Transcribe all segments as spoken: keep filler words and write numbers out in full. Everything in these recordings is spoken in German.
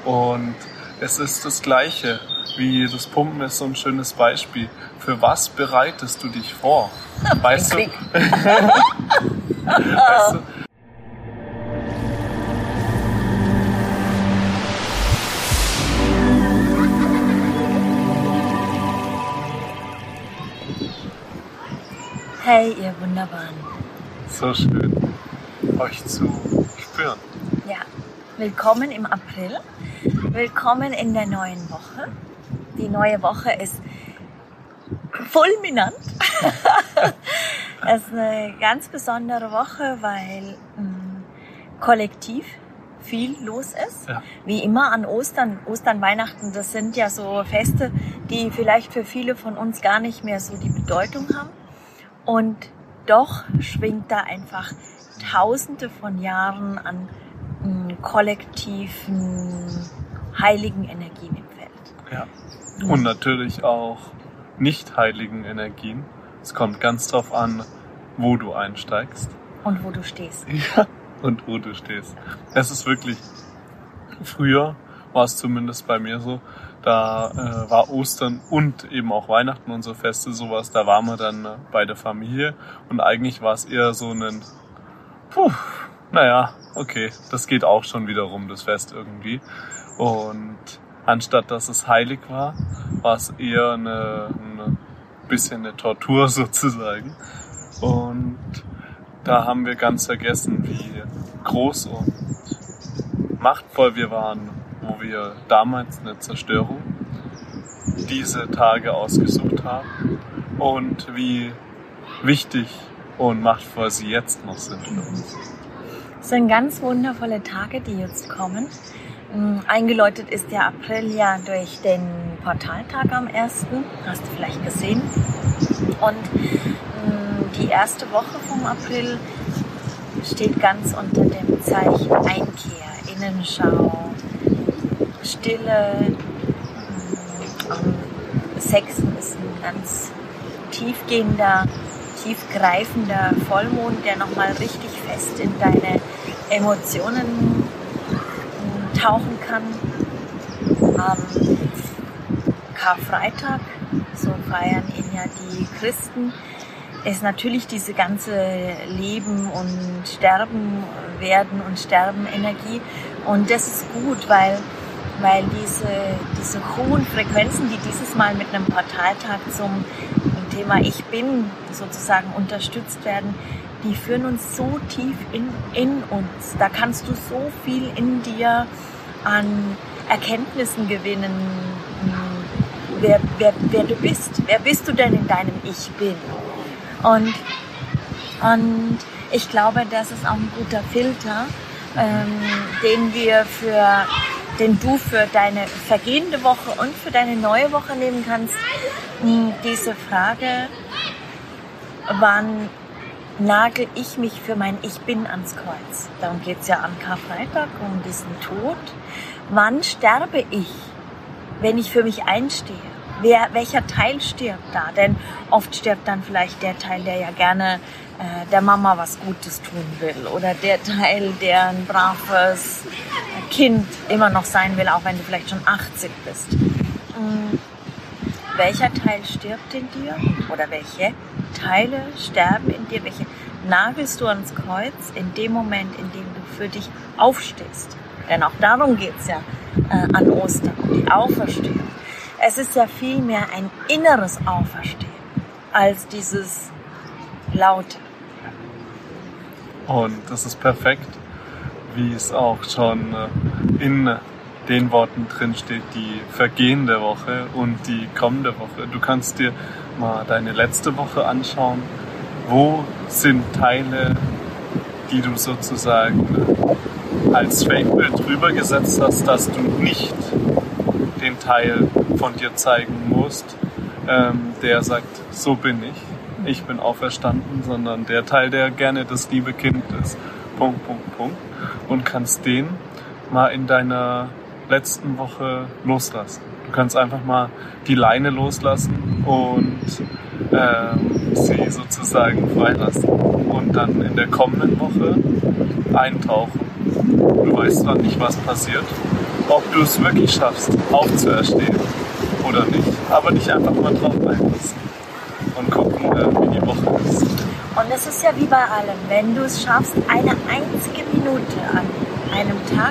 Und es ist das Gleiche, wie das Pumpen ist so ein schönes Beispiel. Für was bereitest du dich vor? Weißt du? Weißt du? Hey, ihr Wunderbaren. So schön, euch zu spüren. Ja, willkommen im April. Willkommen in der neuen Woche. Die neue Woche ist fulminant. Es ist eine ganz besondere Woche, weil mh, kollektiv viel los ist. Ja. Wie immer an Ostern, Ostern, Weihnachten, das sind ja so Feste, die vielleicht für viele von uns gar nicht mehr so die Bedeutung haben. Und doch schwingt da einfach Tausende von Jahren an mh, kollektiven, heiligen Energien im Feld. Ja. Und natürlich auch nicht heiligen Energien. Es kommt ganz drauf an, wo du einsteigst. Und wo du stehst. Ja, und wo du stehst. Es ist wirklich, früher war es zumindest bei mir so, da äh, war Ostern und eben auch Weihnachten und so Feste, sowas, da waren wir dann äh, bei der Familie und eigentlich war es eher so ein, puh, naja, okay, das geht auch schon wieder rum, das Fest irgendwie. Und anstatt dass es heilig war, war es eher eine, eine bisschen eine Tortur sozusagen. Und da haben wir ganz vergessen, wie groß und machtvoll wir waren, wo wir damals eine Zerstörung diese Tage ausgesucht haben und wie wichtig und machtvoll sie jetzt noch sind für uns. Es sind ganz wundervolle Tage, die jetzt kommen. Eingeläutet ist der April ja durch den Portaltag am ersten Hast du vielleicht gesehen. Und die erste Woche vom April steht ganz unter dem Zeichen Einkehr, Innenschau, Stille. Am sechsten ist ein ganz tiefgehender, tiefgreifender Vollmond, der nochmal richtig fest in deine Emotionen tauchen kann. Am Karfreitag, so feiern ihn ja die Christen, ist natürlich diese ganze Leben und Sterben werden und Sterben Energie. Und das ist gut, weil, weil diese, diese hohen Frequenzen, die dieses Mal mit einem Portaltag zum Thema Ich Bin sozusagen unterstützt werden, die führen uns so tief in, in uns. Da kannst du so viel in dir an Erkenntnissen gewinnen, wer, wer, wer du bist. Wer bist du denn in deinem Ich Bin? Und, und ich glaube, das ist auch ein guter Filter, ähm, den wir für, den du für deine vergehende Woche und für deine neue Woche nehmen kannst. Diese Frage, wann nagel ich mich für mein Ich Bin ans Kreuz? Darum geht es ja an Karfreitag, um diesen Tod. Wann sterbe ich, wenn ich für mich einstehe? Wer, welcher Teil stirbt da? Denn oft stirbt dann vielleicht der Teil, der ja gerne äh, der Mama was Gutes tun will. Oder der Teil, der ein braves Kind immer noch sein will, auch wenn du vielleicht schon achtzig bist. Ähm, welcher Teil stirbt in dir? Oder welche Teile sterben in dir? Welche nagelst du ans Kreuz in dem Moment, in dem du für dich aufstehst? Denn auch darum geht's ja äh, an Ostern, um die Auferstehung. Es ist ja viel mehr ein inneres Auferstehen als dieses Laute. Und das ist perfekt, wie es auch schon in den Worten drin steht, die vergehende Woche und die kommende Woche. Du kannst dir mal deine letzte Woche anschauen. Wo sind Teile, die du sozusagen als Fake-Bild drüber gesetzt hast, dass du nicht den Teil von dir zeigen musst, ähm, der sagt, so bin ich, ich bin auferstanden, sondern der Teil, der gerne das liebe Kind ist, Punkt, Punkt, Punkt, und kannst den mal in deiner letzten Woche loslassen. Du kannst einfach mal die Leine loslassen und ähm, sie sozusagen freilassen und dann in der kommenden Woche eintauchen. Du weißt zwar nicht, was passiert, ob du es wirklich schaffst, aufzuerstehen oder nicht. Aber dich einfach mal drauf einlassen und gucken, wie die Woche ist. Und es ist ja wie bei allem, wenn du es schaffst, eine einzige Minute an einem Tag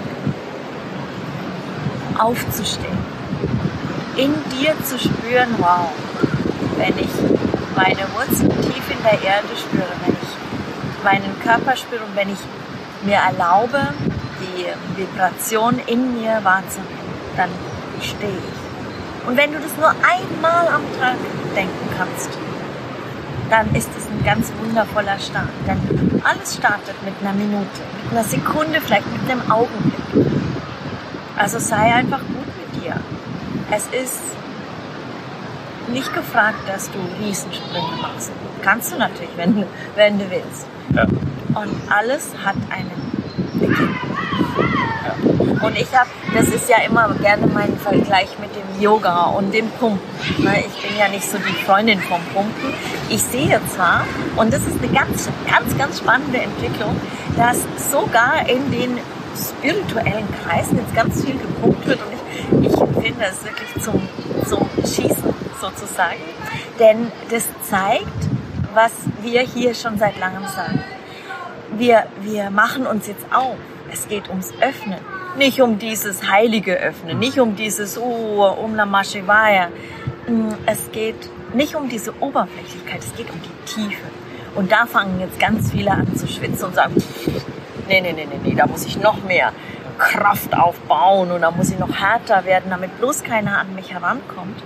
aufzustehen, in dir zu spüren, wow, wenn ich meine Wurzeln tief in der Erde spüre, wenn ich meinen Körper spüre und wenn ich mir erlaube, die Vibration in mir wahrzunehmen, dann stehe ich. Und wenn du das nur einmal am Tag denken kannst, dann ist es ein ganz wundervoller Start. Denn alles startet mit einer Minute, mit einer Sekunde, vielleicht mit einem Augenblick. Also sei einfach gut mit dir. Es ist nicht gefragt, dass du Riesensprünge machst. Kannst du natürlich, wenn, wenn du willst. Ja. Und alles hat einen Beginn. Ja. Und ich habe, das ist ja immer gerne mein Vergleich mit dem Yoga und dem Pumpen. Ich bin ja nicht so die Freundin vom Pumpen. Ich sehe zwar, und das ist eine ganz, ganz, ganz spannende Entwicklung, dass sogar in den spirituellen Kreisen jetzt ganz viel gepumpt wird. Und ich, ich finde es wirklich zum, zum Schießen sozusagen. Denn das zeigt, was wir hier schon seit langem sagen. Wir, wir machen uns jetzt auf. Es geht ums Öffnen. Nicht um dieses heilige Öffnen, nicht um dieses Oh, Om Namah Shivaya. Es geht nicht um diese Oberflächlichkeit, es geht um die Tiefe. Und da fangen jetzt ganz viele an zu schwitzen und sagen, nee, nee, nee, nee, nee, da muss ich noch mehr Kraft aufbauen und da muss ich noch härter werden, damit bloß keiner an mich herankommt.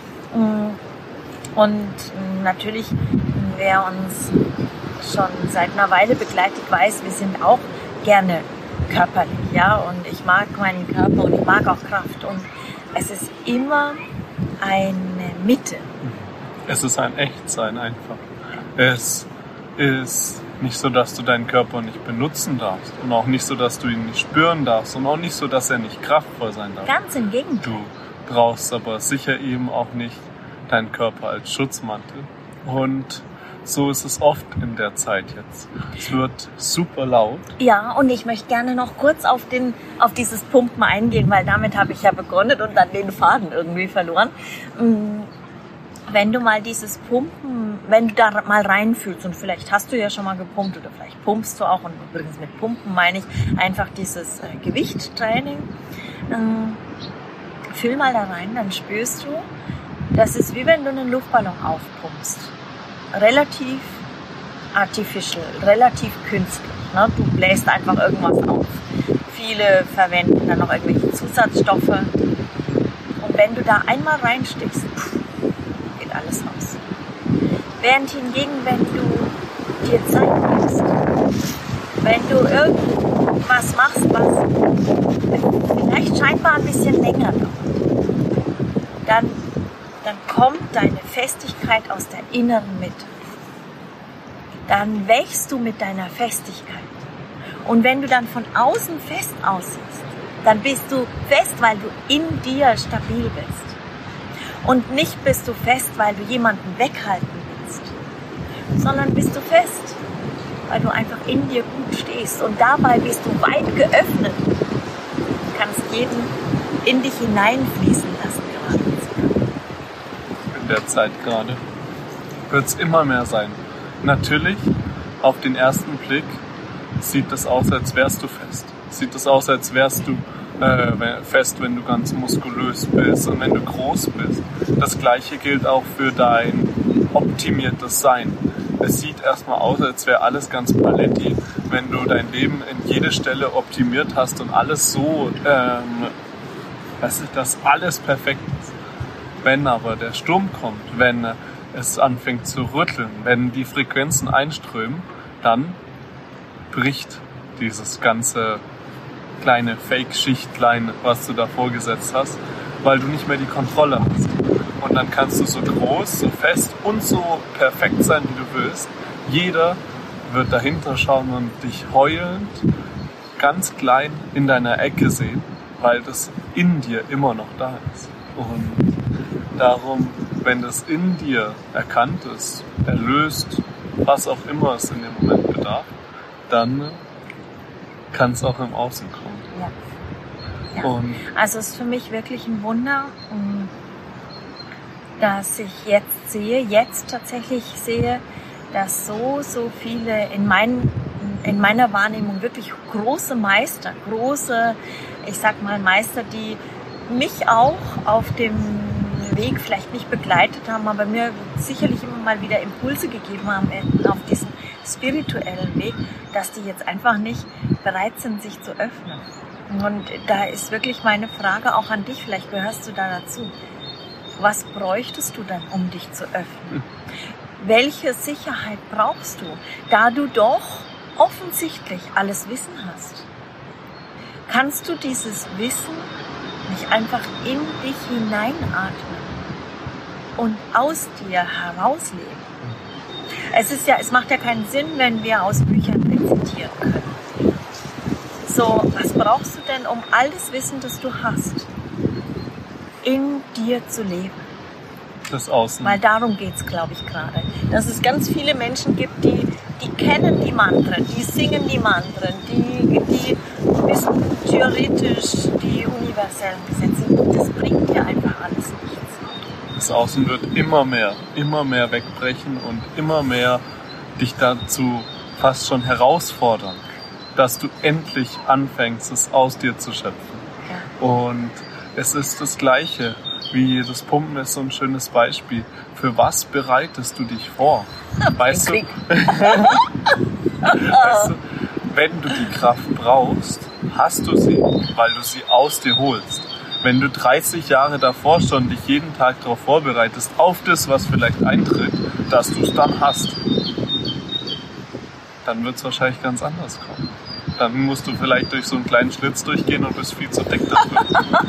Und natürlich, wer uns schon seit einer Weile begleitet, weiß, wir sind auch gerne körperlich, ja, und ich mag meinen Körper und ich mag auch Kraft und es ist immer eine Mitte. Es ist ein Echtsein einfach. Es ist nicht so, dass du deinen Körper nicht benutzen darfst und auch nicht so, dass du ihn nicht spüren darfst und auch nicht so, dass er nicht kraftvoll sein darf. Ganz im Gegenteil. Du brauchst aber sicher eben auch nicht deinen Körper als Schutzmantel und so ist es oft in der Zeit jetzt. Es wird super laut. Ja, und ich möchte gerne noch kurz auf, den, auf dieses Pumpen eingehen, weil damit habe ich ja begonnen und dann den Faden irgendwie verloren. Wenn du mal dieses Pumpen, wenn du da mal reinfühlst und vielleicht hast du ja schon mal gepumpt oder vielleicht pumpst du auch, und übrigens mit Pumpen meine ich einfach dieses äh, Gewichttraining. Ähm, fühl mal da rein, dann spürst du, das ist wie wenn du einen Luftballon aufpumpst. Relativ artificial, relativ künstlich. Ne? Du bläst einfach irgendwas auf. Viele verwenden dann noch irgendwelche Zusatzstoffe. Und wenn du da einmal reinstickst, geht alles raus. Während hingegen, wenn du dir Zeit nimmst, wenn du irgendwas machst, was vielleicht scheinbar ein bisschen länger dauert, dann dann kommt deine Festigkeit aus der inneren Mitte. Dann wächst du mit deiner Festigkeit. Und wenn du dann von außen fest aussiehst, dann bist du fest, weil du in dir stabil bist. Und nicht bist du fest, weil du jemanden weghalten willst, sondern bist du fest, weil du einfach in dir gut stehst. Und dabei bist du weit geöffnet. Du kannst jeden in dich hineinfließen lassen. Der Zeit gerade, wird es immer mehr sein. Natürlich, auf den ersten Blick sieht es aus, als wärst du fest. Sieht es aus, als wärst du äh, fest, wenn du ganz muskulös bist und wenn du groß bist. Das Gleiche gilt auch für dein optimiertes Sein. Es sieht erstmal aus, als wäre alles ganz paletti, wenn du dein Leben in jede Stelle optimiert hast und alles so, ähm, weißt du, dass alles perfekt ist. Wenn aber der Sturm kommt, wenn es anfängt zu rütteln, wenn die Frequenzen einströmen, dann bricht dieses ganze kleine Fake-Schichtlein, was du da vorgesetzt hast, weil du nicht mehr die Kontrolle hast. Und dann kannst du so groß, so fest und so perfekt sein, wie du willst. Jeder wird dahinter schauen und dich heulend, ganz klein in deiner Ecke sehen, weil das in dir immer noch da ist. Und darum, wenn das in dir erkannt ist, erlöst, was auch immer es in dem Moment bedarf, dann kann es auch im Außen kommen. Ja. Ja. Und also es ist für mich wirklich ein Wunder, dass ich jetzt sehe, jetzt tatsächlich sehe, dass so, so viele in, mein, in meiner Wahrnehmung wirklich große Meister, große, ich sag mal Meister, die mich auch auf dem Weg vielleicht nicht begleitet haben, aber mir sicherlich immer mal wieder Impulse gegeben haben auf diesem spirituellen Weg, dass die jetzt einfach nicht bereit sind, sich zu öffnen. Und da ist wirklich meine Frage auch an dich, vielleicht gehörst du da dazu. Was bräuchtest du denn, um dich zu öffnen? Welche Sicherheit brauchst du, da du doch offensichtlich alles Wissen hast? Kannst du dieses Wissen nicht einfach in dich hineinatmen und aus dir herausleben? Es ist ja, es macht ja keinen Sinn, wenn wir aus Büchern rezitieren können. So, was brauchst du denn, um all das Wissen, das du hast, in dir zu leben? Das Außen. Weil darum geht's, glaube ich, gerade. Dass es ganz viele Menschen gibt, die, die kennen die Mantren, die singen die Mantren, die, die wissen theoretisch die universellen Gesetze. Das bringt dir einfach alles nichts. Das Außen wird immer mehr, immer mehr wegbrechen und immer mehr dich dazu fast schon herausfordern, dass du endlich anfängst, es aus dir zu schöpfen. Ja. Und es ist das Gleiche, wie das Pumpen ist so ein schönes Beispiel. Für was bereitest du dich vor? Weißt du, weißt du, wenn du die Kraft brauchst, hast du sie, weil du sie aus dir holst. Wenn du dreißig Jahre davor schon dich jeden Tag darauf vorbereitest, auf das, was vielleicht eintritt, dass du es dann hast, dann wird es wahrscheinlich ganz anders kommen. Dann musst du vielleicht durch so einen kleinen Schlitz durchgehen und bist viel zu dick dafür.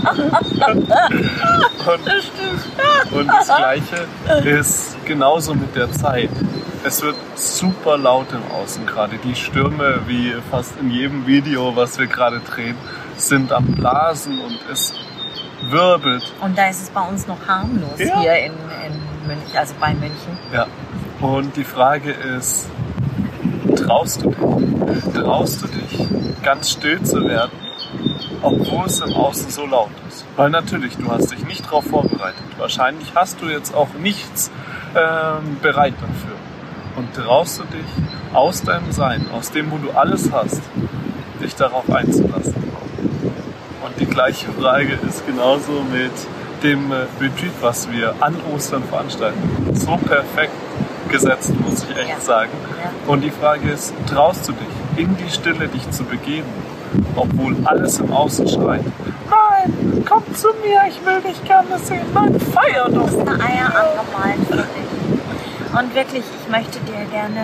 und, und das Gleiche ist genauso mit der Zeit. Es wird super laut im Außen gerade. Die Stürme, wie fast in jedem Video, was wir gerade drehen, sind am Blasen und es wirbelt. Und da ist es bei uns noch harmlos, ja. Hier in, in München, also bei München. Ja. Und die Frage ist, traust du dich? Traust du dich, ganz still zu werden, obwohl es im Außen so laut ist? Weil natürlich, du hast dich nicht darauf vorbereitet. Wahrscheinlich hast du jetzt auch nichts ähm, bereit dafür. Und traust du dich aus deinem Sein, aus dem, wo du alles hast, dich darauf einzulassen? Und die gleiche Frage ist genauso mit dem äh, Retreat, was wir an Ostern veranstalten. So perfekt gesetzt, muss ich echt ja. sagen. Ja. Und die Frage ist, traust du dich, in die Stille dich zu begeben, obwohl alles im Außen schreit? Nein, komm zu mir, ich will dich gerne sehen. Nein, feier doch. Das ist eine Eier angemalt für dich. Und wirklich, ich möchte dir gerne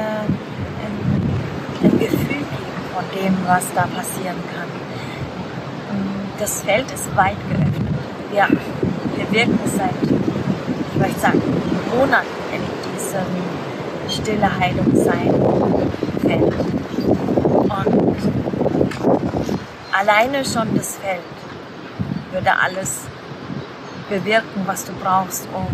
ein, ein Gefühl geben von dem, was da passieren kann. Das Feld ist weit geöffnet. Wir, wir wirken seit, ich möchte sagen, Monaten in diesem stille Heilungssein-Feld. Und alleine schon das Feld würde alles bewirken, was du brauchst, um,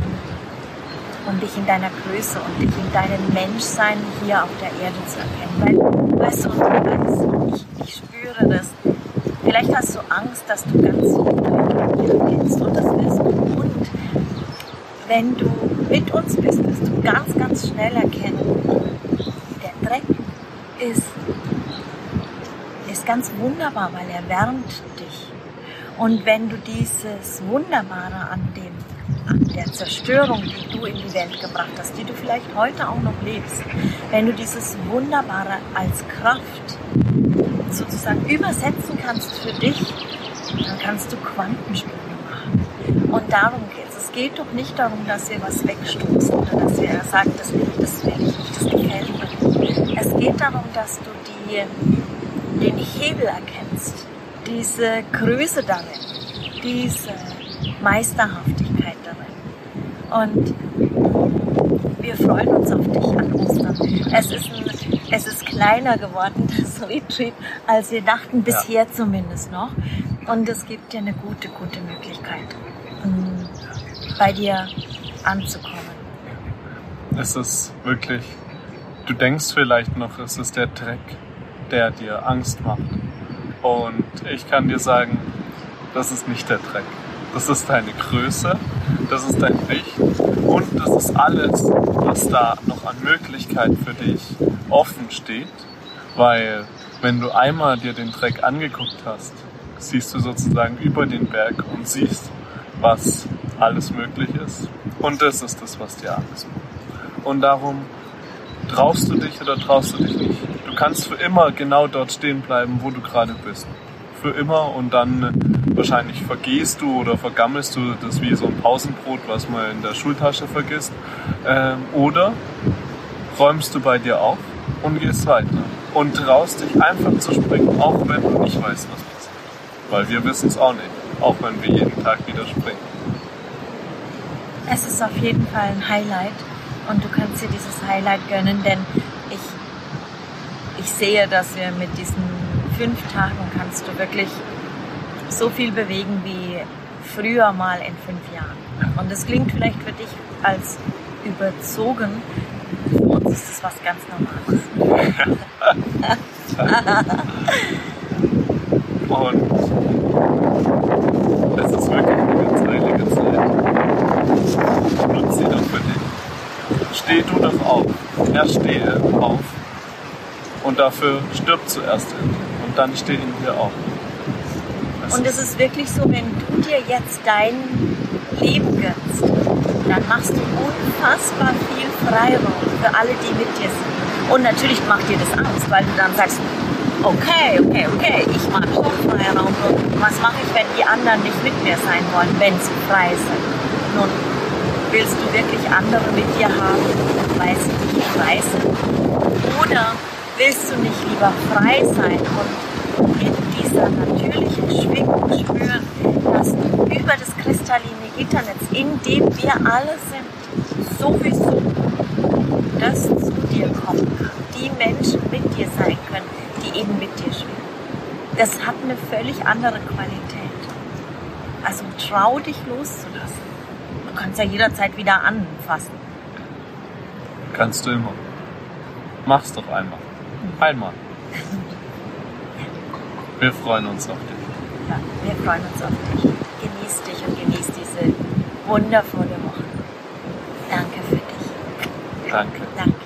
um dich in deiner Größe und dich in deinem Menschsein hier auf der Erde zu erkennen. Weil, weißt du, und ich, ich spüre das. Vielleicht hast du Angst, dass du ganz viel erkennst und das willst du. Und wenn du mit uns bist, wirst du ganz, ganz schnell erkennen, der Dreck ist, ist ganz wunderbar, weil er wärmt dich. Und wenn du dieses Wunderbare an, dem, an der Zerstörung, die du in die Welt gebracht hast, die du vielleicht heute auch noch lebst, wenn du dieses Wunderbare als Kraft sozusagen übersetzen kannst für dich, dann kannst du Quantensprünge machen. Und darum geht es. Es geht doch nicht darum, dass wir was wegstoßen oder dass wir sagen, das, das will ich nicht, das gefällt mir nicht. Es geht darum, dass du die, den Hebel erkennst, diese Größe darin, diese Meisterhaftigkeit darin. Und wir freuen uns auf dich an Ostern. Es ist, ein, es ist kleiner geworden, das Retreat, als wir dachten, bisher ja. zumindest noch. Und es gibt dir eine gute, gute Möglichkeit, bei dir anzukommen. Es ist wirklich, du denkst vielleicht noch, es ist der Dreck, der dir Angst macht. Und ich kann dir sagen, das ist nicht der Dreck. Das ist deine Größe, das ist dein Licht und das ist alles, was da noch an Möglichkeit für dich offen steht, weil wenn du einmal dir den Dreck angeguckt hast, siehst du sozusagen über den Berg und siehst, was alles möglich ist. Und das ist das, was dir Angst macht. Und darum traust du dich oder traust du dich nicht. Du kannst für immer genau dort stehen bleiben, wo du gerade bist. Für immer, und dann wahrscheinlich vergehst du oder vergammelst du das wie so ein Pausenbrot, was man in der Schultasche vergisst. Ähm, oder räumst du bei dir auf und gehst weiter. Und traust dich einfach zu springen, auch wenn du nicht weißt, was passiert. Weil wir wissen es auch nicht, auch wenn wir jeden Tag wieder springen. Es ist auf jeden Fall ein Highlight und du kannst dir dieses Highlight gönnen, denn ich, ich sehe, dass wir mit diesen fünf Tagen kannst du wirklich so viel bewegen wie früher mal in fünf Jahren. Und das klingt vielleicht für dich als überzogen. Für uns ist das was ganz Normales. Und es ist wirklich eine ganz heilige Zeit. Nutze sie doch für dich. Steh du doch auf. Er stehe auf. Und dafür stirb zuerst in dir. Und dann steh in dir auf. Das Und es ist wirklich so, wenn du dir jetzt dein Leben gönnst, dann machst du unfassbar viel Freiraum für alle, die mit dir sind. Und natürlich macht dir das Angst, weil du dann sagst, okay, okay, okay, ich mache schon Freiraum. Und was mache ich, wenn die anderen nicht mit mir sein wollen, wenn sie frei sind? Nun, willst du wirklich andere mit dir haben, weil sie nicht frei sind? Oder willst du nicht lieber frei sein und in dieser natürlichen Schwingung spüren, dass über das kristalline Gitternetz, in dem wir alle sind, sowieso das zu dir kommen kann, die Menschen mit dir sein können, die eben mit dir schwingen. Das hat eine völlig andere Qualität. Also trau dich loszulassen. Du kannst ja jederzeit wieder anfassen. Kannst du immer. Mach's doch einmal. Einmal. Wir freuen uns auf dich. Ja, wir freuen uns auf dich. Genieß dich und genieß diese wundervolle Woche. Danke für dich. Danke. Danke.